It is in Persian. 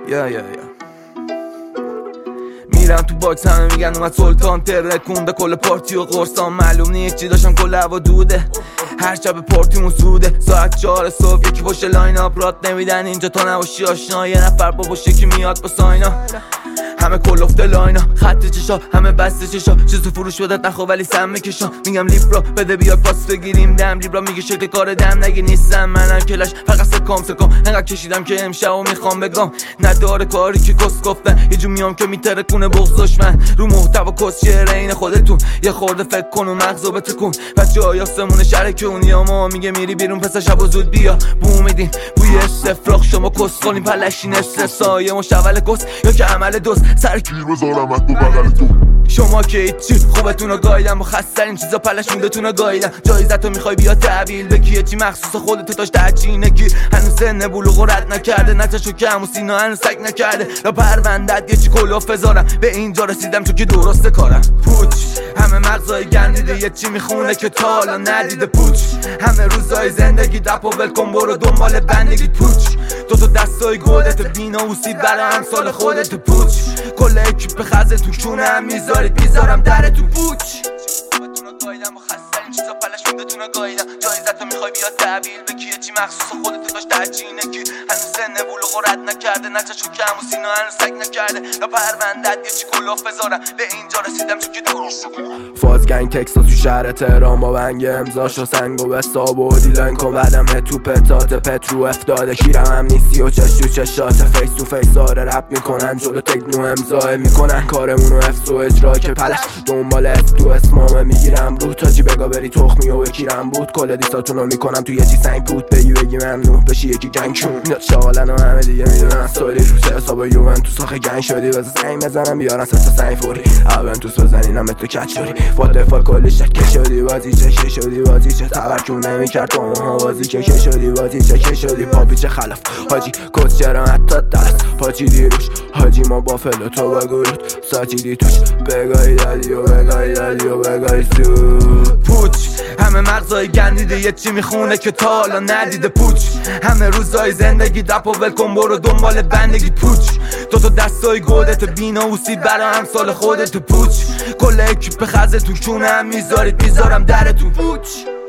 میرم تو باکس همه میگن اومد سلطان ترکونده کل پارتی و قرصان معلوم نیست چی داشتم کل هوا دوده هر شب پارتیمون سوده ساعت 4 صبح یکی پشت لاین اپ رات نمیدن اینجا تا نباشی آشنا یه نفر با باشه که میاد با ساینا همه کلفته لاینا خط چشا همه بسته چشا چیز تو فروش بدت نخوا ولی سم میکشا میگم لیبرا بده بیا پاس بگیریم دم لیبرا میگه شکل کار دم نگه نیستم منم کلش فقط سکام انقدر کشیدم که امشب و میخوام بگم نداره کاری که کس گفتن یه جو میام که میترکونه بغض دشمن رو محتوا کس شعر این خودتون یه خورده فکر کن و مغزو بتکون بچه‌های آسمون شرکونیا ما میگه میری بیرون پس شب و زود بیا بو میدین بوی استفراغ شما کس کنین پلشین استرسای مشول کس یا که عمل دوست سرکیر بذارمت تو بغل تو شما که هیچی خوبتون رو گایدم و خسترین چیزا پلش موندتون رو گایدم جایزتو میخوای بیا تحویل بگی چی مخصوص خودتو داشت تحچینه کی هنوز سن بلوغ رد نکرده نچشو که همون سینا هنوز سک نکرده را پروندت یه چی کلاف بذارم به اینجا رسیدم چون که درسته کارم پوچ همه مغزای گندیده یه چی میخونه که تا حالا ندیده پوچ همه روزای زندگی دپ و ولکن برو دنبال بندگی پوچ دوتا دستای گودت بیناموسی برای همسال خودت پوچ کل اکیپ خزه تو کونه هم میذارید میذارم درتون پوچ خوبتونو گایدم و خسترین چیزا پلش موندتونو گایدم جایزتو میخوای بیا تحویل بگی یه چی مخصوص خودتو داشت تحچینه کی هنوز سن بلوغ رد نکرده نچشو که همون سینا هنوز سک نکرده یا پروندت یه چی کلاف بذارم به اینجا رسیدم چون که درسته فازگنگ تکساس تو شهر تهران با بنگ امضاشو سنگ و بستاب و دیلاین کن بعدم تو پتات پترو افتاده کیرم هم نیستی و چش تو چشات فیس تو فیس آره رپ میکنن جلو تکنو امضا میکنن کارمونو افس و اجرا که پلش دنبال اس تو اسمامه میگیرم رو تاجی بگا بری تخمی و بکیرم بود کل دیساتونو میکنم تو یه چی سنگ بود بگی ممنون بشی یکی گنگ کن میاد شاغلن و همه دیگه میدونن سالی رو چه حساب یوونتوس آخه گنگ شدی واسه سنگ بزنم بیارن سه تا سنگ فوری یوونتوس بزنین هم تو کچ شدی فال کلی شکه شدی بازی چه شدی بازی چه تبرکون نمیکرد تو اونها بازی که شدی بازی چه شدی پاپی چه خلف حاجی کس چرا حتی دست پاچی دیروش حاجی ما با فلو تو بگوید ساچیدی توش بگای دادی و بگای سود پوچ همه مغزای گندیده یه چی میخونه که تا حالا ندیده پوچ همه روزای زندگی دپ و ولکن برو دنبال بندگی پوچ دوتا دستای گودت بیناموسی برای همسال خودت پوچ کل اکیپ خزه تو کونه هم میذارید میذارم درتون پوچ